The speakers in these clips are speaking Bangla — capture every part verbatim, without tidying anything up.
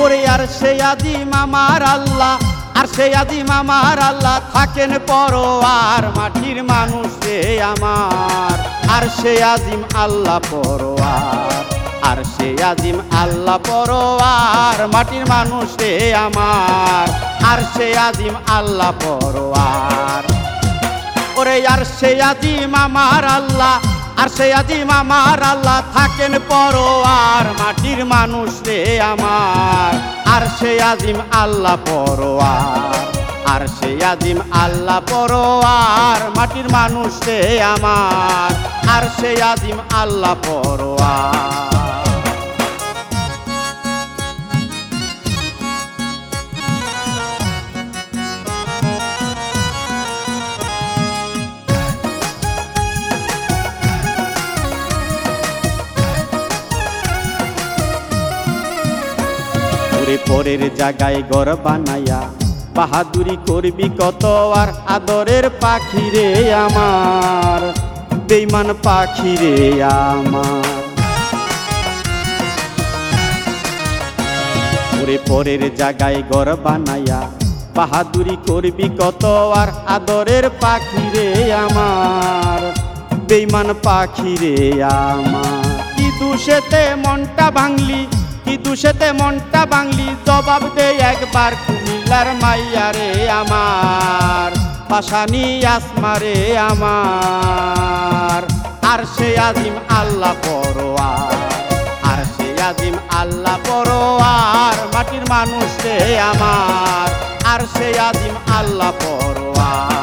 ওরে আর সে আজিম আমার আল্লাহ, আর সে আজিম আমার আল্লাহ থাকেন পরোয়ার, মাটির মানুষ রে আমার। আর সে আজিম আল্লাহ পরোয়ার, আর সে আজিম আল্লাহ পরোয়ার, মাটির মানুষ রে আমার। আর সে আজিম আল্লাহ পরোয়ার। ওরে আর সে আজিম আমার আল্লাহ, আর সে আজিম আমার আল্লাহ থাকেন পরোয়ার, মাটির মানুষ রে আমার। আর সে আজিম আল্লাহ পরোয়ার, আর সে আজিম আল্লাহ পরোয়ার, মাটির মানুষ রে আমার। আর সে আজিম আল্লাহ পরোয়ার। পরের জায়গায় ঘর বানাইয়া বাহাদুরি করবি কত, আর আদরের পাখি রে আমার, বেঈমান পাখি রে আমার। ওরে পরের জায়গায় ঘর বানাইয়া বাহাদুরি করবি কত, আর আদরের পাখি রে আমার, বেঈমান পাখি রে আমার। কি দুষেতে মনটা ভাঙলি, কি দুষেতে মনটা ভাঙলি, জবাব দে একবার কুমিল্লার মাইয়া রে আমার, পাশানি আসমা রে আমার। আর সে আজিম আল্লাহ পরোয়ার, আর সে আজিম আল্লাহ পরোয়ার, মাটির মানুষ রে আমার। আর সে আজিম আল্লাহ পরোয়ার।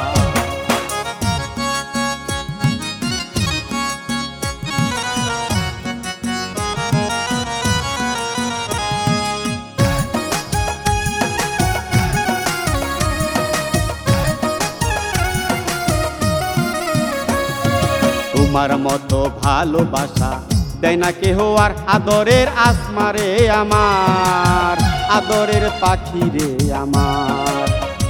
তোমার মতো ভালোবাসা দেয় না কেহ, আর আদরের আসমা রে আমার, আদরের পাখি রে আমার।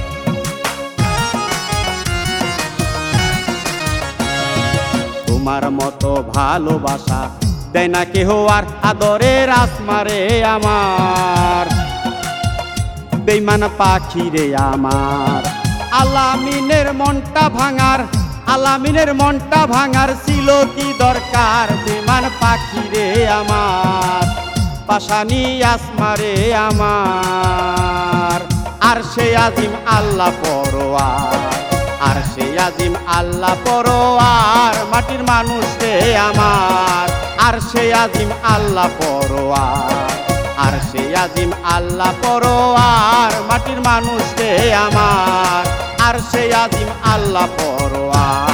তোমার মতো ভালোবাসা দেয় না কেহ, আর আদরের আসমা রে আমার, বেঈমান পাখি রে আমার। আলামিনের মনটা ভাঙার, আলামিনের মনটা ভাঙার ছিল কি দরকার, বেঈমান পাখি রে আমার, পাশানি আসমা রে আমার। আর সে আজিম আল্লাহ পরোয়ার, আর সে আজিম আল্লাহ পরোয়ার, মাটির মানুষ রে আমার। আর সে আজিম আল্লাহ পরোয়ার, আর সে আজিম আল্লাহ পরোয়ার, মাটির মানুষ রে আমার। আর সে আজিম আল্লাহ পরোয়ার।